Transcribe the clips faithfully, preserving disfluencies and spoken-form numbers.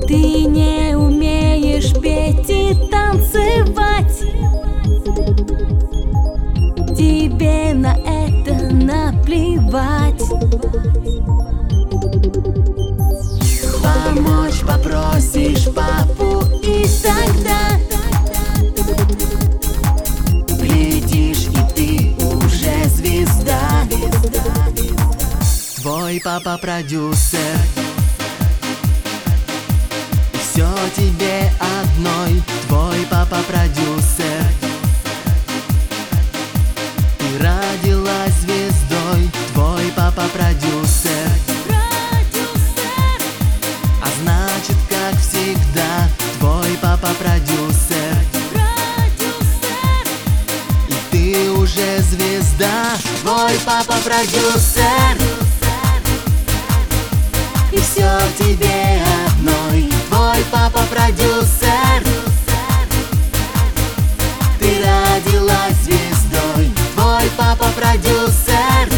Ты не умеешь петь и танцевать, тебе на это наплевать. Помочь попросишь папу, и тогда глядишь, и ты уже звезда. Твой папа продюсер, и все тебе одной. Твой папа продюсер, ты родилась звездой. Твой папа продюсер, а значит, как всегда, твой папа продюсер, и ты уже звезда. Твой папа продюсер, и все тебе одной. твой папа продюсер, ты родилась звездой. Твой папа продюсер,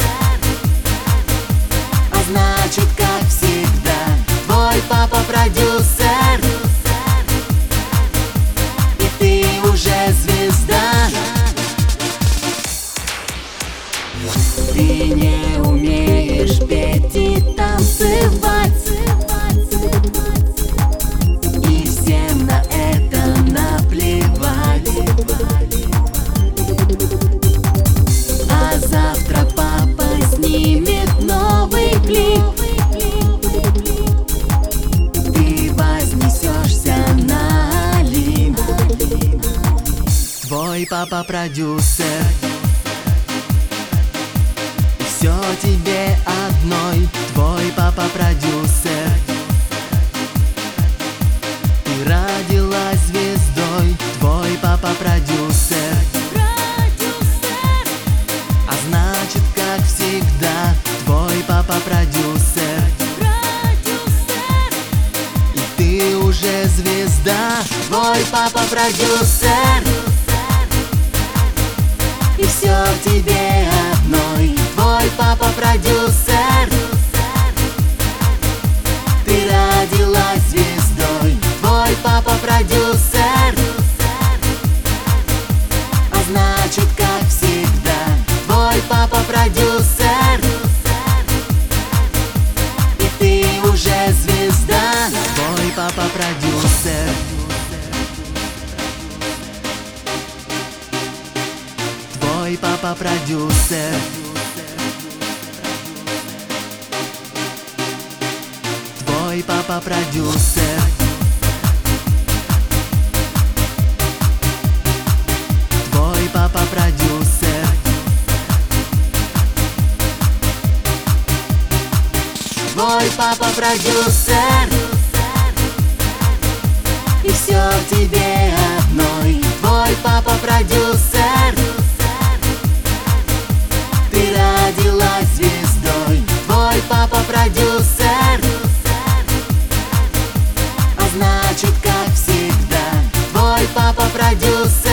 А значит, как всегда, твой папа продюсер, и ты уже звезда. Ты не умеешь петь и танцевать, и всем на это наплевать. А завтра папа снимет новый клип, ты вознесешься на Олимп. твой папа продюсер, и все тебе одной. Твой папа продюсер, ты родилась звездой. Твой папа продюсер, а значит, как всегда, твой папа продюсер, и ты уже звезда. Твой папа продюсер, И все тебе одной. твой папа продюсер, Ты родилась звездой. твой папа продюсер, А значит, как всегда, твой папа продюсер, и ты уже звезда. твой папа продюсер, твой папа продюсер, твой папа продюсер, твой папа продюсер, Твой папа продюсер, и все тебе одной. твой папа продюсер, Ты родилась звездой. твой папа продюсер, А значит, как всегда, твой папа продюсер,